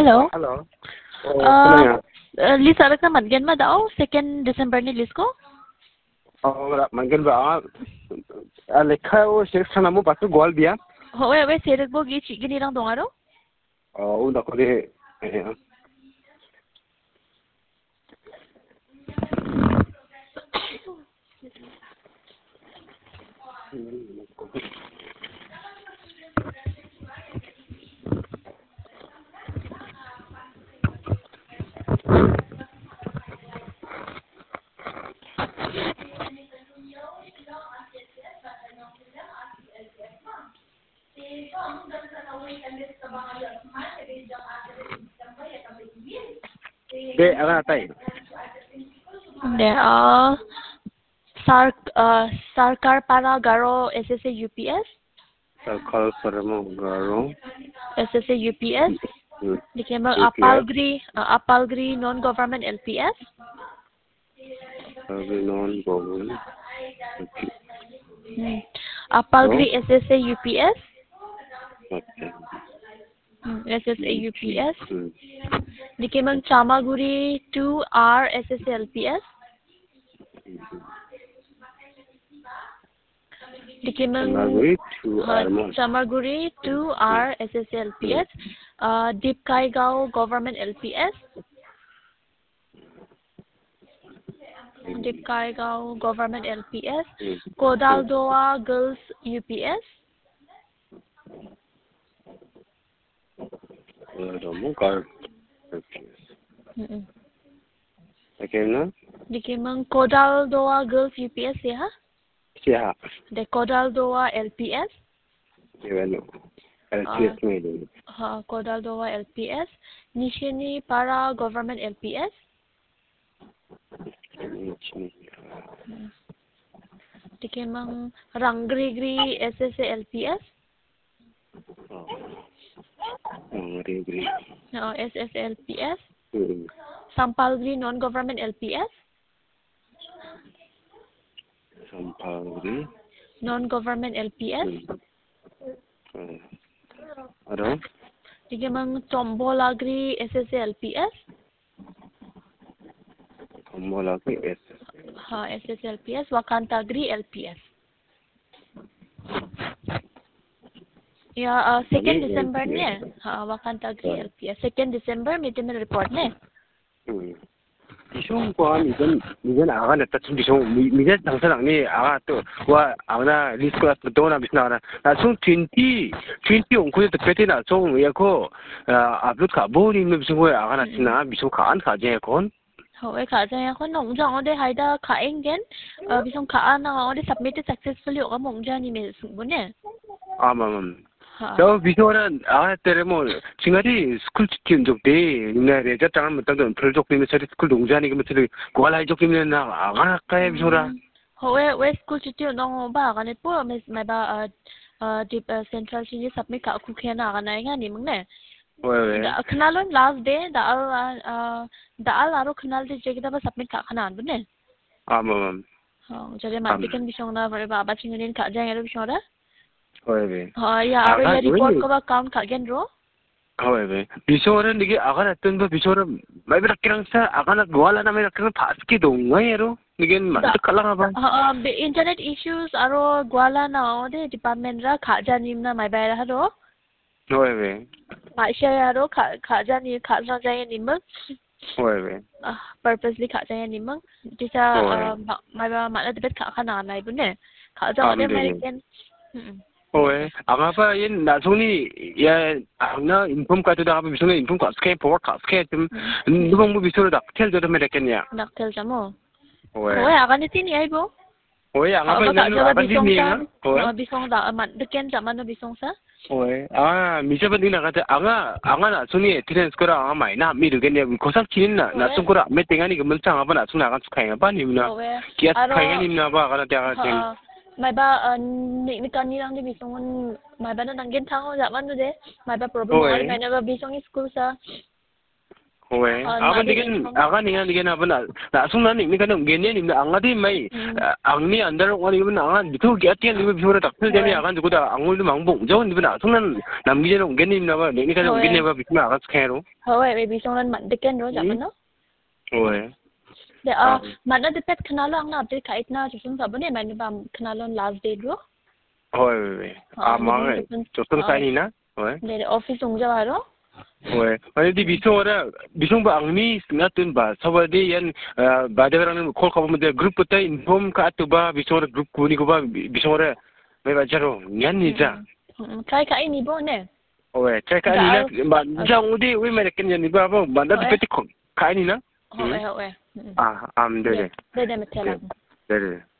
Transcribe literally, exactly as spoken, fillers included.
Hello. Hello. Uh, uh, list ada kan matgen ma dao second December ni list ko? Oh, matgen ba? Ah, lekha o selection namu pasu goal biya. Oh, we we serik bo gi chi gini rang dongaro? Oh, udah kau deh. Deh, akan apa ini? Deh, ah, Sark, ah, Sarkar para Garo S S A U P S. Sarkar para Garo. S S A U P S. Dikembang Apalgri, uh, Apalgri non-government L P S. Apalgri non-government. Hmm. Apalgri S S A U P S. Okay. Hmm. S S A U P S. Dikembang Chamaguri two R S S A L P S. Dikembang Chamaguri two R. Chamaguri two R S S A L P S. Uh, Dipkaigao government L P S. Dipkaigao government L P S. Kodaldoa girls U P S. Kodaldoa girls U P S. Mm. Bagaimana? Dikembang Kodaldoa girls U P S ya? Siapa? De Kodaldoa L P S. Ya, no. L P S में दो. हाँ, Kodaldoa L P S. Nishini para government L P S. Dikembang Rangrigri S S A L P S. Rangrigri. No, S S L P S. Sampalgri non-government L P S. Sampalgri. Non-government L P S. Ada? Dikembang Tombolagri S S A L P S. Tombolagri S S A. हाँ, S S L P S. Wakantagri L P S. Ya, uh, second December ne. हाँ, Wakantagri L P S. Second December meeting में report ne. Hmm. Bisong ko an ikan ikan akan na tatsun bisong mijan tangsa lang ni aga to wa agna list ko at to na bisna na na sung twenty twenty ong ko to pete na sung ya ko upload ka bo ni bisong ko aga na sina bisong ka an ka je kon. Hoy ka jaya ko nong jang ode haida kaeng gen bisong kaan na ode submitted successfully o mong jani me sungbo ne. Ama mam. So bisong aga tere mo singari school chikin jok de na re ja tang mo tang project ni sari school dong jani ke mo ko lai jok ni na aga ka bisora. Hoy we school chikin nong ba ka ne po me me ba deep central chini submit ka ku khena ka na nga ni mong ne. Da khnalon last day da al da al aro khnal de jegda ba submit ka khana an ne. Ama mam. Ha jare ma diken bisong na bare ba ba chingunin ka jang ero bisong da. Hoy be. Ha ya aro ya report ko ba count ka gen ro. Hoy be. Bisora nige agar atun ba bisora mai ba kirang sa agar gwala na mai kirang fas ki dong ngai ero nigen ma ta kala ba. Ha internet issues aro gwala na ode department ra kha janim na mai ba ra ro. Hoy be. Ma share aro kha kha jani kha sa jay ni mang. Hoy be. Purposely kha jay ni mang. Tisa mai ba ma la debet kha khana nai bu ne. Kha ja ode American. Hoy, anga pa yin na suni ya anga inform ka to da ba bisona inform ka scan forward ka scan tum dubang bu bisona da tel do American ya. Dak tel jamo. Hoy. Hoy aga ni tin ai bo. Hoy, anga pa ina no aga din ni nga. Hoy. Bisong da man deken jaman no bisong sa. Hoy. Ah, misa ba din na ka anga anga na suni attendance ko ra anga mai na mi do gen ya ko sak chin na na sung ko ra me tenga ni gemel chang ba na sung na kan sukai ba ni na. Kia sukai ni na ba ka na ta ka mai ba ni ni kan ni lang di bisong mai ba na nanggen thang ja man de mai ba problem ai mai na ba bisong school sa Oke, apa dengan akan dengan dengan apa nak nak sungguh ni kan gini ni angkat ni mai angni andar orang ni mana angkat itu kiatian ni bicara tak tu jadi akan juga dah angul ni mangbong jauh ni mana sungguh namgi ni gini ni apa ni kan gini apa bicara akan sekarang. Oke, maybe sungguh mandikan ro zaman no. Oke. Deh ah mana dapat kenalan na update kait na justru apa ni mana bam kenalan last day ro. Oke, ah mana justru kait ni na. Oke. Dari office ungja baro. Oke, mana di bisung ada bisung ba angni ngatun ba sabadi yan bade orang ni call kau mende group kita inform ka tu ba bisung ada group kuni ko ba bisung ada mai baca ro yan ni ja. Try kait ni bo ne. Oke, try kait ni na ba jang udi we mai ken yan ni ba ba ba di peti kait ni na. Oke, oke. Ah, am deh. Deh deh metelan. Deh deh.